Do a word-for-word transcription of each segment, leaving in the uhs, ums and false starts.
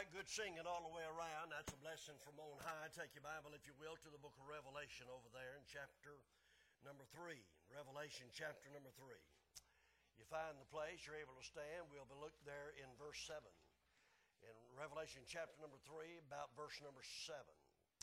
right, good singing all the way around. That's a blessing from on high. Take your Bible, if you will, to the book of Revelation over there in chapter number three. Revelation chapter number three. You find the place, you're able to stand. We'll be looked there in verse seven. In Revelation chapter number three, about verse number seven.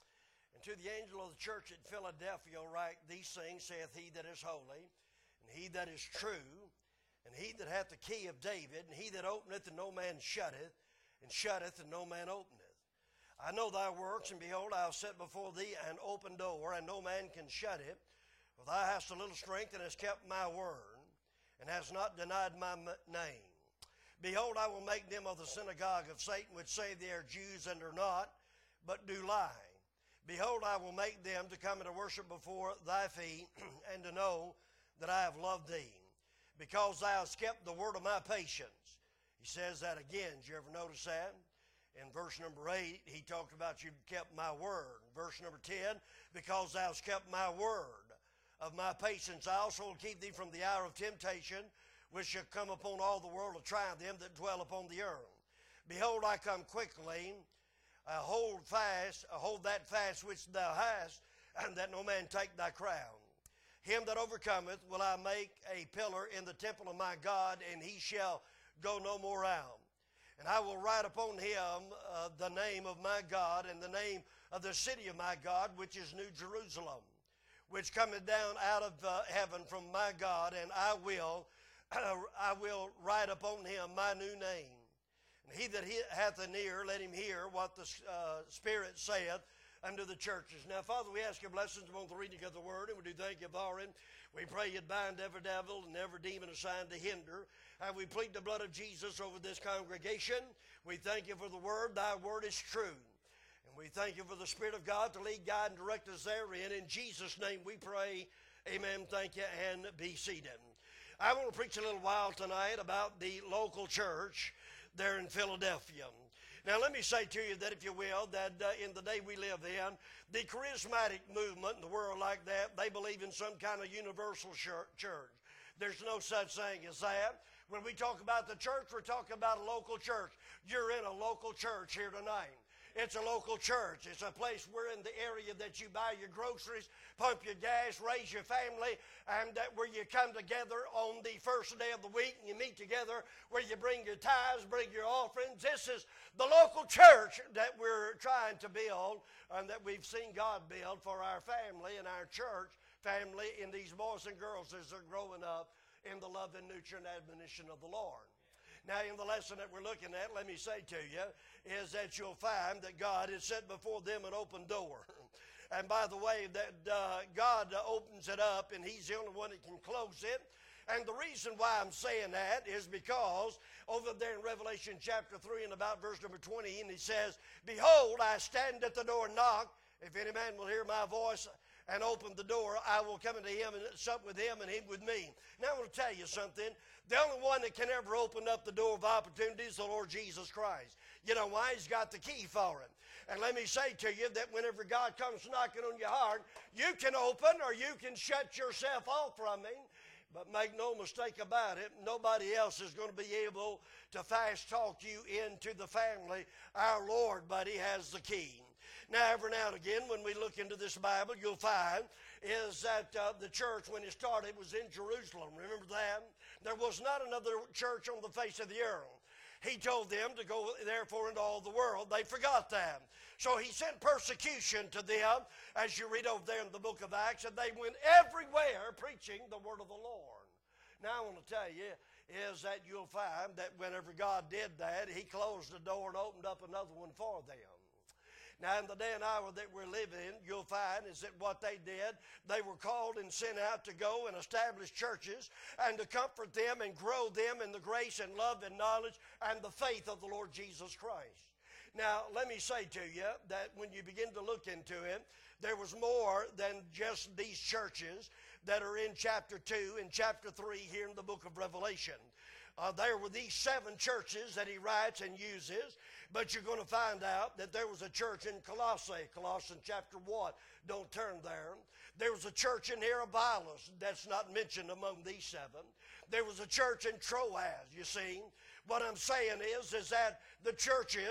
And to the angel of the church at Philadelphia write, these things saith he that is holy, and he that is true, and he that hath the key of David, and he that openeth and no man shutteth, and shutteth and no man openeth. I know thy works, and behold, I have set before thee an open door, and no man can shut it. For thou hast a little strength, and hast kept my word, and hast not denied my name. Behold, I will make them of the synagogue of Satan, which say they are Jews and are not, but do lie. Behold, I will make them to come and to worship before thy feet, and to know that I have loved thee, because thou hast kept the word of my patience. He says that again. Did you ever notice that? In verse number eight, he talked about you've kept my word. Verse number ten, because thou hast kept my word of my patience, I also will keep thee from the hour of temptation, which shall come upon all the world to try them that dwell upon the earth. Behold, I come quickly. Uh, hold fast, uh, hold that fast which thou hast, and that no man take thy crown. Him that overcometh will I make a pillar in the temple of my God, and he shall go no more out. And I will write upon him uh, the name of my God, and the name of the city of my God, which is New Jerusalem, which cometh down out of uh, heaven from my God, and I will uh, I will write upon him my new name. And he that he hath an ear, let him hear what the uh, Spirit saith unto the churches. Now, Father, we ask your blessings upon the reading of the word, and we do thank you for it. We pray you'd bind every devil and every demon assigned to hinder. And we plead the blood of Jesus over this congregation. We thank you for the word. Thy word is true. And we thank you for the Spirit of God to lead, guide, and direct us therein. In Jesus' name we pray. Amen. Thank you, and be seated. I want to preach a little while tonight about the local church there in Philadelphia. Now, let me say to you that, if you will, that uh, in the day we live in, the charismatic movement in the world like that, they believe in some kind of universal church. There's no such thing as that. When we talk about the church, we're talking about a local church. You're in a local church here tonight. It's a local church. It's a place where in the area that you buy your groceries, pump your gas, raise your family, and that where you come together on the first day of the week and you meet together, where you bring your tithes, bring your offerings. This is the local church that we're trying to build and that we've seen God build for our family and our church family in these boys and girls as they're growing up in the love and nurture and admonition of the Lord. Now, in the lesson that we're looking at, let me say to you, is that you'll find that God has set before them an open door. And by the way, that uh, God uh, opens it up, and he's the only one that can close it. And the reason why I'm saying that is because over there in Revelation chapter three and about verse number twenty, and he says, behold, I stand at the door and knock. If any man will hear my voice and open the door, I will come into him and sup with him and him with me. Now, I want to tell you something. The only one that can ever open up the door of opportunity is the Lord Jesus Christ. You know why? He's got the key for it. And let me say to you that whenever God comes knocking on your heart, you can open or you can shut yourself off from him. But make no mistake about it, nobody else is going to be able to fast talk you into the family. Our Lord, but he has the key. Now, every now and again, when we look into this Bible, you'll find is that uh, the church, when it started, was in Jerusalem. Remember that? There was not another church on the face of the earth. He told them to go, therefore, into all the world. They forgot that. So he sent persecution to them, as you read over there in the book of Acts, and they went everywhere preaching the word of the Lord. Now, I want to tell you is that you'll find that whenever God did that, he closed the door and opened up another one for them. Now, in the day and hour that we're living in, you'll find is that what they did, they were called and sent out to go and establish churches and to comfort them and grow them in the grace and love and knowledge and the faith of the Lord Jesus Christ. Now, let me say to you that when you begin to look into it, there was more than just these churches that are in chapter two and chapter three here in the book of Revelation. Uh, there were these seven churches that he writes and uses, but you're going to find out that there was a church in Colossae, Colossians chapter one. Don't turn there. There was a church in Hierapolis that's not mentioned among these seven. There was a church in Troas, you see. What I'm saying is, is that the churches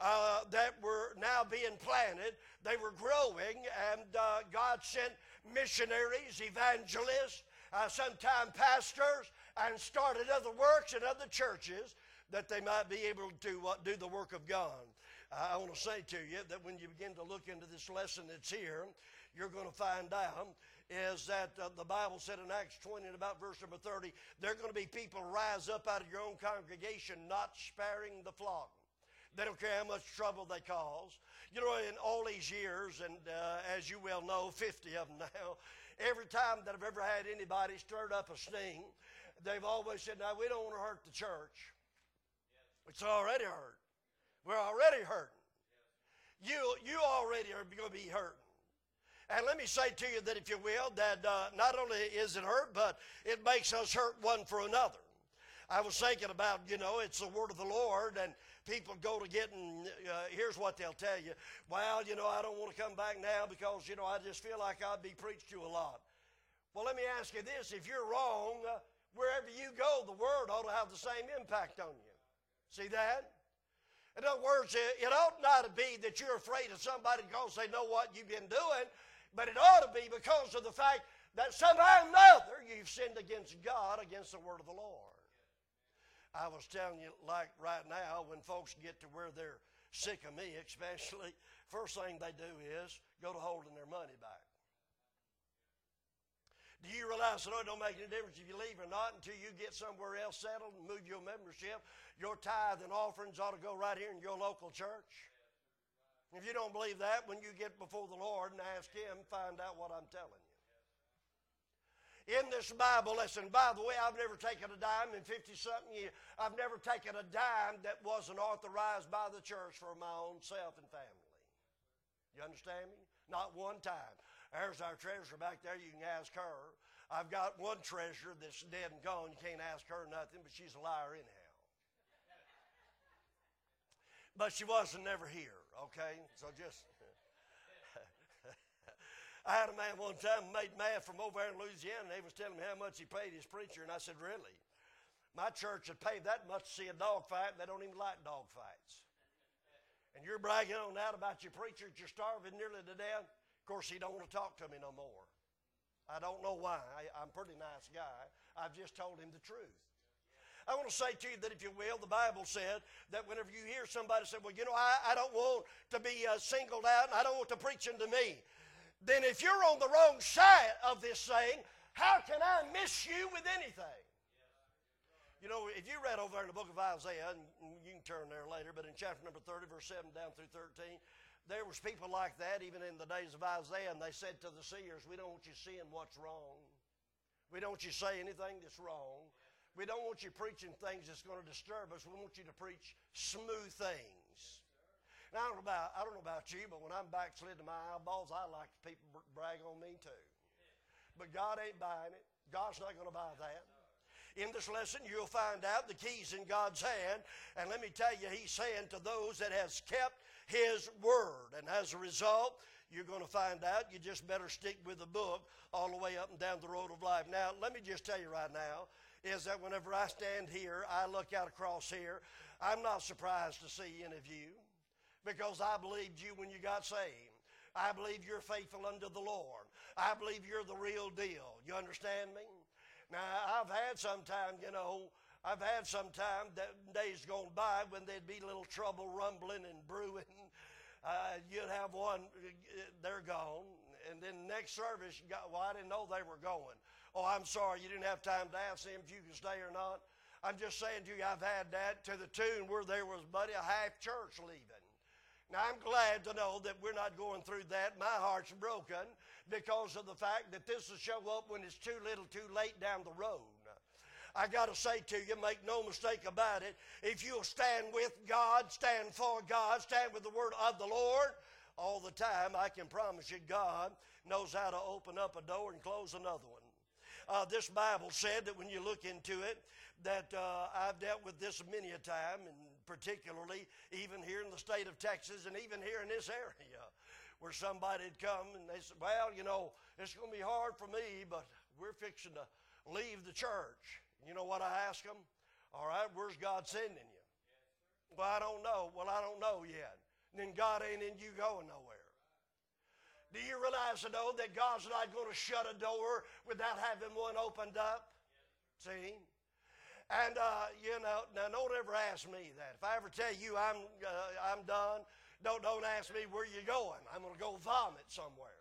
uh, that were now being planted. They were growing, and uh, God sent missionaries, evangelists, uh, sometime pastors, and started other works in other churches that they might be able to uh, do the work of God. I want to say to you that when you begin to look into this lesson that's here, you're going to find out is that uh, the Bible said in Acts twenty and about verse number thirty, there are going to be people rise up out of your own congregation not sparing the flock. They don't care how much trouble they cause. You know, in all these years, and uh, as you well know, fifty of them now, every time that I've ever had anybody stirred up a sting, they've always said, now we don't want to hurt the church. It's already hurt. We're already hurting. You, you already are going to be hurting. And let me say to you that, if you will, that uh, not only is it hurt, but it makes us hurt one for another. I was thinking about, you know, it's the word of the Lord, and people go to getting, uh, here's what they'll tell you. Well, you know, I don't want to come back now because, you know, I just feel like I'd be preached to a lot. Well, let me ask you this. If you're wrong, uh, wherever you go, the word ought to have the same impact on you. See that? In other words, it, it ought not to be that you're afraid of somebody because they know what you've been doing, but it ought to be because of the fact that somehow or another you've sinned against God, against the word of the Lord. I was telling you, like right now, when folks get to where they're sick of me especially, first thing they do is go to holding their money back. Do you realize that it don't make any difference if you leave or not until you get somewhere else settled and move your membership? Your tithe and offerings ought to go right here in your local church. If you don't believe that, when you get before the Lord and ask Him, find out what I'm telling you. In this Bible lesson, by the way, I've never taken a dime in fifty-something years. I've never taken a dime that wasn't authorized by the church for my own self and family. You understand me? Not one time. There's our treasurer back there. You can ask her. I've got one treasurer that's dead and gone. You can't ask her nothing, but she's a liar anyhow. But she wasn't never here, okay? So just... I had a man one time made mad from over there in Louisiana, and they was telling me how much he paid his preacher, and I said, really? My church would pay that much to see a dog fight, and they don't even like dog fights. And you're bragging on that about your preacher that you're starving nearly to death? Of course, he don't want to talk to me no more. I don't know why. I, I'm a pretty nice guy. I've just told him the truth. I want to say to you that, if you will, the Bible said that whenever you hear somebody say, well, you know, I, I don't want to be uh, singled out, and I don't want to preach to me. Then if you're on the wrong side of this saying, how can I miss you with anything? You know, if you read over in the book of Isaiah, and you can turn there later, but in chapter number thirty, verse seven down through thirteen, there was people like that even in the days of Isaiah, and they said to the seers, we don't want you seeing what's wrong. We don't want you to say anything that's wrong. We don't want you preaching things that's going to disturb us. We want you to preach smooth things. Now, I don't know about, I don't know about you, but when I'm backslid to my eyeballs, I like people brag on me too. But God ain't buying it. God's not going to buy that. In this lesson, you'll find out the keys in God's hand. And let me tell you, He's saying to those that has kept His word. And as a result, you're going to find out you just better stick with the book all the way up and down the road of life. Now, let me just tell you right now, is that whenever I stand here, I look out across here, I'm not surprised to see any of you. Because I believed you when you got saved. I believe you're faithful unto the Lord. I believe you're the real deal. You understand me? Now, I've had some time, you know, I've had some time that days gone by when there'd be a little trouble rumbling and brewing. Uh, you'd have one, they're gone. And then the next service, you got, well, I didn't know they were going. Oh, I'm sorry, you didn't have time to ask them if you could stay or not. I'm just saying to you, I've had that to the tune where there was, buddy, a half church leaving. Now, I'm glad to know that we're not going through that. My heart's broken because of the fact that this will show up when it's too little too late down the road. I got to say to you, make no mistake about it, if you'll stand with God, stand for God, stand with the word of the Lord all the time, I can promise you God knows how to open up a door and close another one. Uh, this Bible said that when you look into it, that uh, I've dealt with this many a time, and particularly even here in the state of Texas and even here in this area, where somebody had come and they said, well, you know, it's going to be hard for me, but we're fixing to leave the church. You know what I ask them? All right, where's God sending you? Well, I don't know. Well, I don't know yet. Then God ain't in you going nowhere. Do you realize, though, that God's not going to shut a door without having one opened up? See? And, uh, you know, now don't ever ask me that. If I ever tell you I'm, uh, I'm done, don't, don't ask me where you're going. I'm going to go vomit somewhere.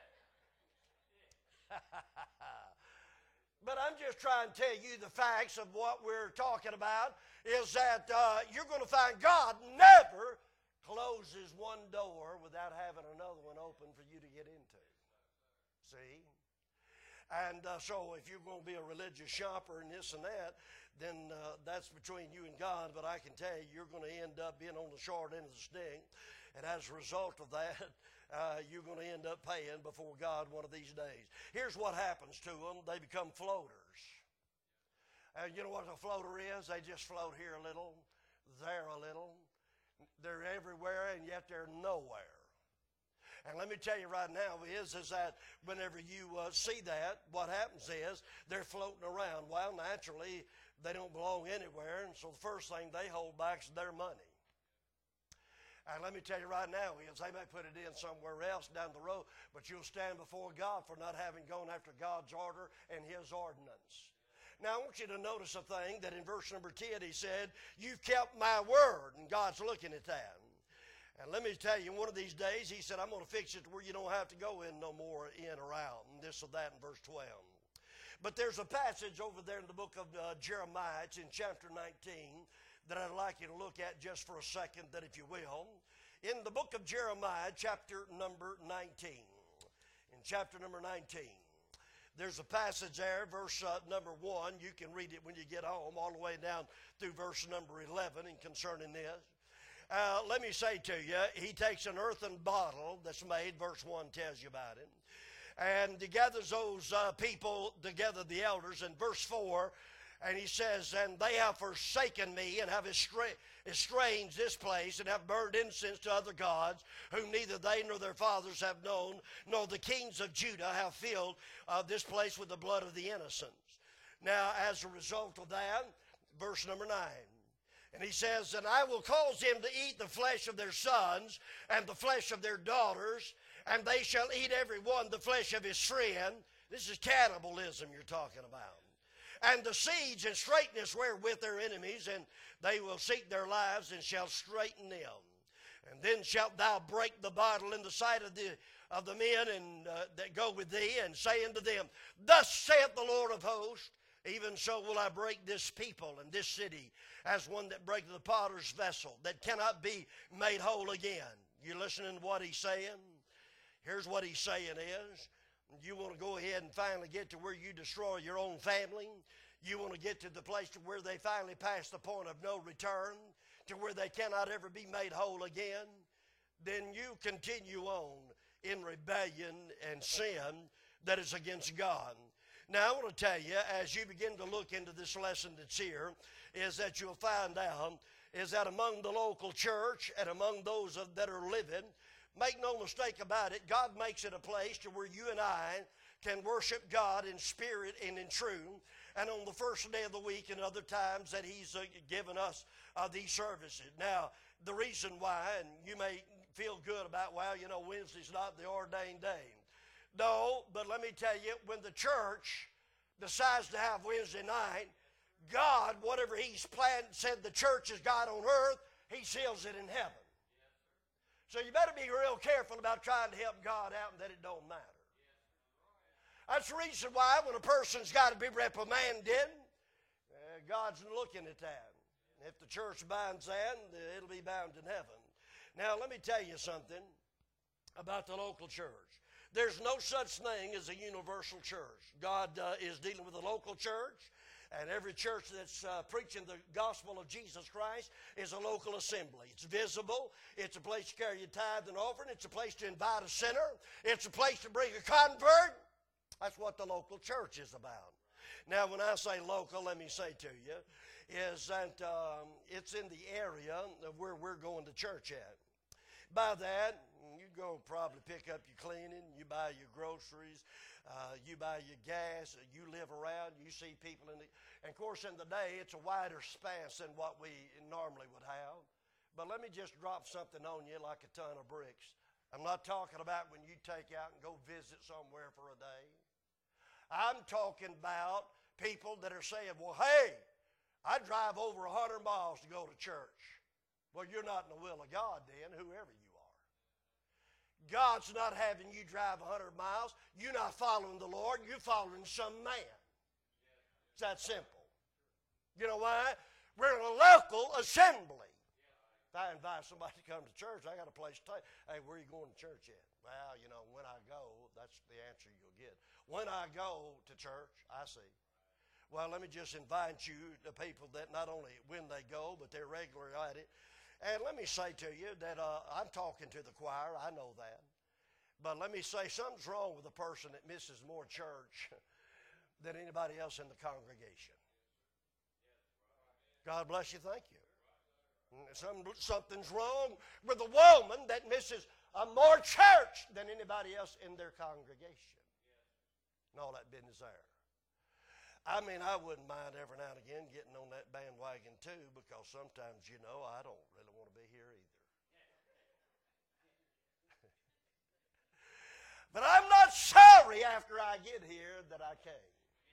But I'm just trying to tell you the facts of what we're talking about is that uh, you're going to find God never closes one door without having another one open for you to get into. See? And uh, so if you're going to be a religious shopper and this and that, then uh, that's between you and God. But I can tell you, you're going to end up being on the short end of the stick. And as a result of that, uh, you're going to end up paying before God one of these days. Here's what happens to them. They become floaters. And you know what a floater is? They just float here a little, there a little. They're everywhere, and yet they're nowhere. And let me tell you right now is, is that whenever you uh, see that, what happens is they're floating around. Well, naturally, they don't belong anywhere, and so the first thing they hold back is their money. And let me tell you right now is they may put it in somewhere else down the road, but you'll stand before God for not having gone after God's order and His ordinance. Now, I want you to notice a thing that in verse number ten he said, you've kept my word, and God's looking at that. And let me tell you, one of these days, he said, I'm going to fix it to where you don't have to go in no more, in or out, and this or that in verse twelve. But there's a passage over there in the book of uh, Jeremiah, it's in chapter nineteen, that I'd like you to look at just for a second, that if you will. In the book of Jeremiah, chapter number nineteen, in chapter number nineteen, there's a passage there, verse uh, number one. You can read it when you get home, all the way down through verse number eleven, and concerning this. Uh, let me say to you, he takes an earthen bottle that's made, verse one tells you about it, and he gathers those uh, people together, the elders, in verse four, and he says, and they have forsaken me and have estranged this place and have burned incense to other gods, whom neither they nor their fathers have known, nor the kings of Judah have filled uh, this place with the blood of the innocents. Now, as a result of that, verse number nine, and he says, and I will cause them to eat the flesh of their sons and the flesh of their daughters, and they shall eat every one the flesh of his friend. This is cannibalism you're talking about. And the siege and straightness wherewith their enemies, and they will seek their lives and shall straiten them. And then shalt thou break the bottle in the sight of the of the men and uh, that go with thee, and say unto them, thus saith the Lord of hosts, even so will I break this people and this city as one that breaketh the potter's vessel, that cannot be made whole again. You listening to what he's saying? Here's what he's saying is, you want to go ahead and finally get to where you destroy your own family. You want to get to the place to where they finally pass the point of no return, to where they cannot ever be made whole again. Then you continue on in rebellion and sin that is against God. Now, I want to tell you, as you begin to look into this lesson that's here, is that you'll find out is that among the local church and among those of, that are living, make no mistake about it, God makes it a place to where you and I can worship God in spirit and in truth. And on the first day of the week and other times that He's uh, given us uh, these services. Now, the reason why, and you may feel good about, well, you know, Wednesday's not the ordained day. No, but let me tell you, when the church decides to have Wednesday night, God, whatever He's planned, said the church is God on earth, He seals it in heaven. So you better be real careful about trying to help God out and that it don't matter. That's the reason why when a person's got to be reprimanded, uh, God's looking at that. If the church binds that, it'll be bound in heaven. Now, let me tell you something about the local church. There's no such thing as a universal church. God uh, is dealing with the local church, and every church that's uh, preaching the gospel of Jesus Christ is a local assembly. It's visible. It's a place to carry your tithe and offering. It's a place to invite a sinner. It's a place to bring a convert. That's what the local church is about. Now, when I say local, let me say to you, is that um, it's in the area of where we're going to church at. By that, you go probably pick up your cleaning, you buy your groceries, uh, you buy your gas, you live around, you see people in the, and of course in the day it's a wider span than what we normally would have. But let me just drop something on you like a ton of bricks. I'm not talking about when you take out and go visit somewhere for a day. I'm talking about people that are saying, well, hey, I drive over one hundred miles to go to church. Well, you're not in the will of God then, whoever you are. God's not having you drive one hundred miles. You're not following the Lord. You're following some man. It's that simple. You know why? We're in a local assembly. If I invite somebody to come to church, I got a place to take. Hey, where are you going to church at? Well, you know, when I go, that's the answer you'll get. When I go to church, I see. Well, let me just invite you to people that not only when they go, but they're regular at it. And let me say to you that uh, I'm talking to the choir. I know that. But let me say something's wrong with a person that misses more church than anybody else in the congregation. God bless you. Thank you. Some, something's wrong with a woman that misses uh, more church than anybody else in their congregation. And all that business there. I mean, I wouldn't mind every now and again getting on that bandwagon too, because sometimes, you know, I don't really want to be here either. But I'm not sorry after I get here that I came.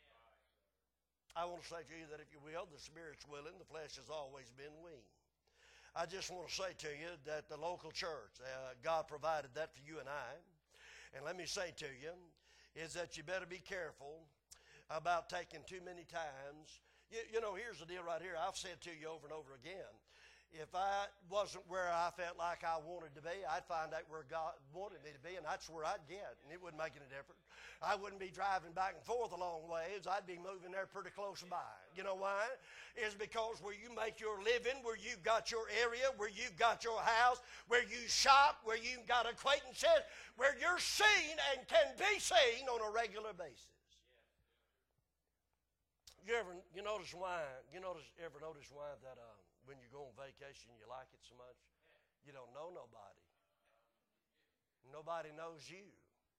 I want to say to you that if you will, the Spirit's willing, the flesh has always been weak. I just want to say to you that the local church, uh, God provided that for you and I. And let me say to you, is that you better be careful about taking too many times. You, you know, here's the deal right here. I've said to you over and over again, if I wasn't where I felt like I wanted to be, I'd find out where God wanted me to be, and that's where I'd get, and it wouldn't make any difference. I wouldn't be driving back and forth a long ways. I'd be moving there pretty close by. You know why? It's because where you make your living, where you've got your area, where you've got your house, where you shop, where you've got acquaintances, where you're seen and can be seen on a regular basis. You ever you notice why? You notice ever notice why that uh, when you go on vacation you like it so much? You don't know nobody. Nobody knows you.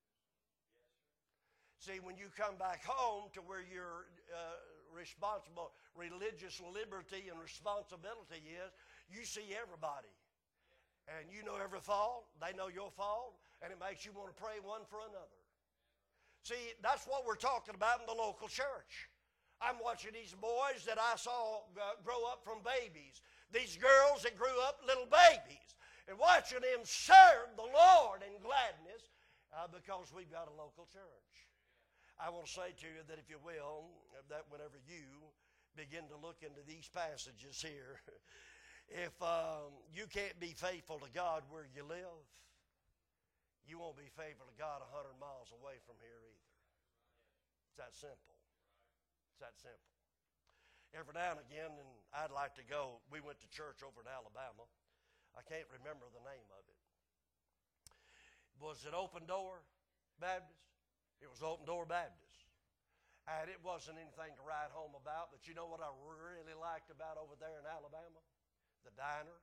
See, when you come back home to where your uh, responsible religious liberty and responsibility is, you see everybody. And you know every fault. They know your fault. And it makes you want to pray one for another. See, that's what we're talking about in the local church. I'm watching these boys that I saw uh, grow up from babies. These girls that grew up little babies. And watching them serve the Lord in gladness uh, because we've got a local church. I want to say to you that if you will, that whenever you begin to look into these passages here, if um, you can't be faithful to God where you live, you won't be faithful to God a hundred miles away from here either. It's that simple. It's that simple. Every now and again, and I'd like to go, we went to church over in Alabama. I can't remember the name of it. Was it Open Door Baptist? It was Open Door Baptist. And it wasn't anything to write home about, but you know what I really liked about over there in Alabama? The diner.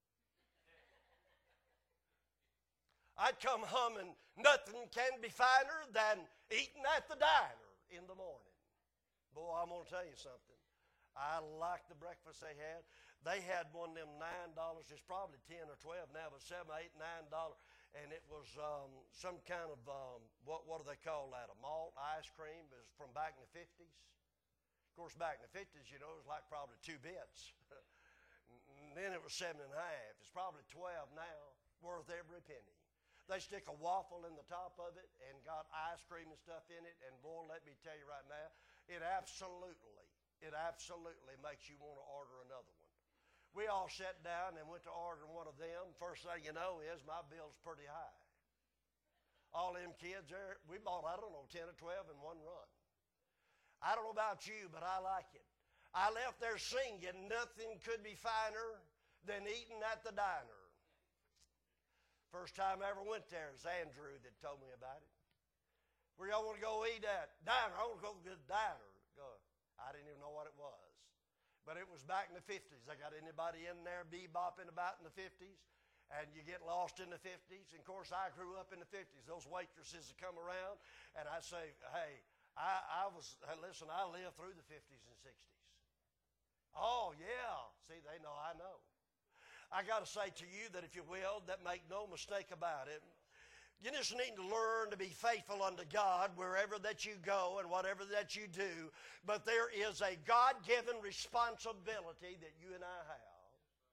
I'd come humming, nothing can be finer than eating at the diner in the morning. Boy, I'm going to tell you something. I liked the breakfast they had. They had one of them nine dollars. It's probably ten or twelve now, but seven, eight, nine dollars. And it was um, some kind of, um, what, what do they call that? A malt ice cream. It was from back in the fifties. Of course, back in the fifties, you know, it was like probably two bits. And then it was seven and a half. It's probably twelve now, worth every penny. They stick a waffle in the top of it and got ice cream and stuff in it. And boy, let me tell you right now, it absolutely, it absolutely makes you want to order another one. We all sat down and went to order one of them. First thing you know is my bill's pretty high. All them kids there, we bought, I don't know, ten or twelve in one run. I don't know about you, but I like it. I left there singing, nothing could be finer than eating at the diner. First time I ever went there, it was Andrew that told me about it. Where y'all want to go eat at? Diner. I want to go to the diner. Go. I didn't even know what it was. But it was back in the fifties. They got anybody in there bebopping about in the fifties? And you get lost in the fifties. And of course, I grew up in the fifties. Those waitresses would come around, and I'd say, hey, I, I was, hey, listen, I lived through the fifties and sixties. Oh, yeah. See, they know I know. I got to say to you that if you will, that make no mistake about it, you just need to learn to be faithful unto God wherever that you go and whatever that you do. But there is a God-given responsibility that you and I have.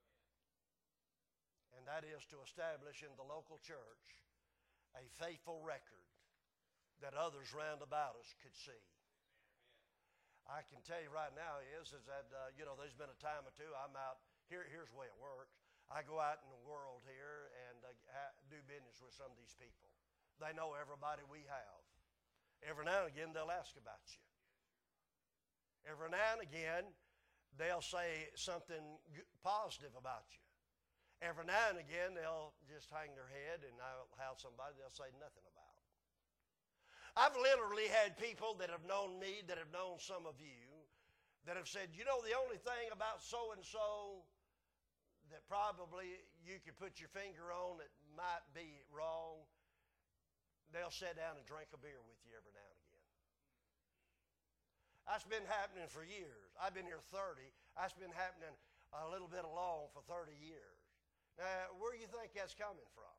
And that is to establish in the local church a faithful record that others round about us could see. I can tell you right now is, is that, uh, you know, there's been a time or two I'm out, here, here's the way it works. I go out in the world here and uh, ha- do business with some of these people. They know everybody we have. Every now and again, they'll ask about you. Every now and again, they'll say something g- positive about you. Every now and again, they'll just hang their head and I'll have somebody they'll say nothing about. I've literally had people that have known me, that have known some of you, that have said, you know, the only thing about so-and-so that probably you could put your finger on that might be wrong, they'll sit down and drink a beer with you every now and again. That's been happening for years. I've been here thirty. That's been happening a little bit along for thirty years. Now, where do you think that's coming from?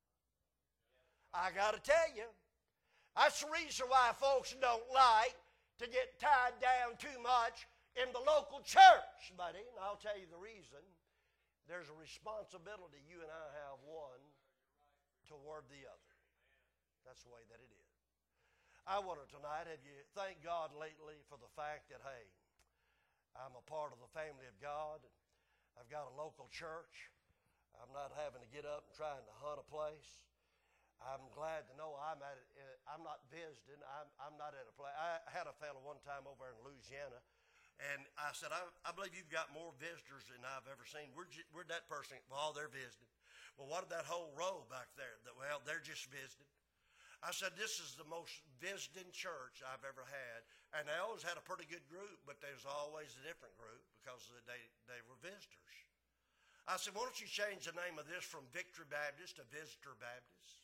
I got to tell you, that's the reason why folks don't like to get tied down too much in the local church, buddy. And I'll tell you the reason. There's a responsibility you and I have one toward the other. That's the way that it is. I wonder tonight, have you thanked God lately for the fact that, hey, I'm a part of the family of God. I've got a local church. I'm not having to get up and trying to hunt a place. I'm glad to know I'm at. I'm not visiting. I'm, I'm not at a place. I had a fellow one time over in Louisiana, and I said, I, I believe you've got more visitors than I've ever seen. Where'd, you, where'd that person? Well, they're visiting. Well, what of that whole row back there? Well, they're just visiting. I said, this is the most visiting church I've ever had. And they always had a pretty good group, but there's always a different group because they, they were visitors. I said, why don't you change the name of this from Victory Baptist to Visitor Baptist?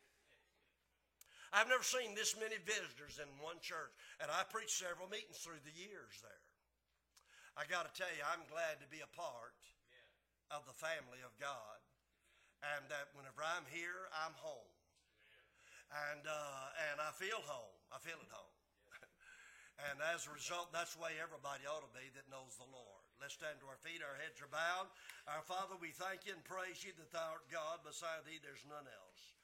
I've never seen this many visitors in one church, and I preached several meetings through the years there. I got to tell you, I'm glad to be a part yeah. of the family of God, and that whenever I'm here, I'm home, yeah. and uh, and I feel home. I feel at home, yeah. And as a result, that's the way everybody ought to be that knows the Lord. Let's stand to our feet. Our heads are bowed. Our Father, we thank you and praise you that thou art God. Beside thee, there's none else.